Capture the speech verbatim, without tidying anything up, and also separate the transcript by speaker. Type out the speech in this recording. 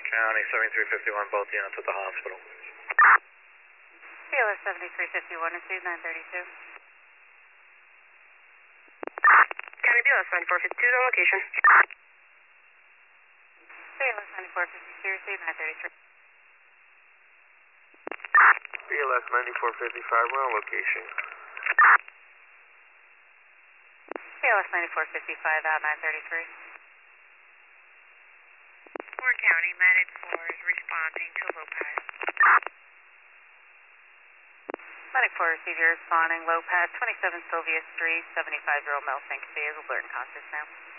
Speaker 1: County, seventy-three fifty-one, both units at the hospital.
Speaker 2: B L S seventy-three fifty-one, received nine thirty-two.
Speaker 3: County B L S ninety-four fifty-two, on location.
Speaker 2: B L S ninety-four fifty-two, received nine thirty-three.
Speaker 4: B L S ninety-four fifty-five, we're on location.
Speaker 2: B L S ninety-four fifty-five, out nine thirty-three.
Speaker 3: Fort County, Medic four is responding to Lopez.
Speaker 2: Medic four, receive your responding. Lopez, twenty-seven Sylvia Street, seventy-five-year-old male, think is alert and conscious now.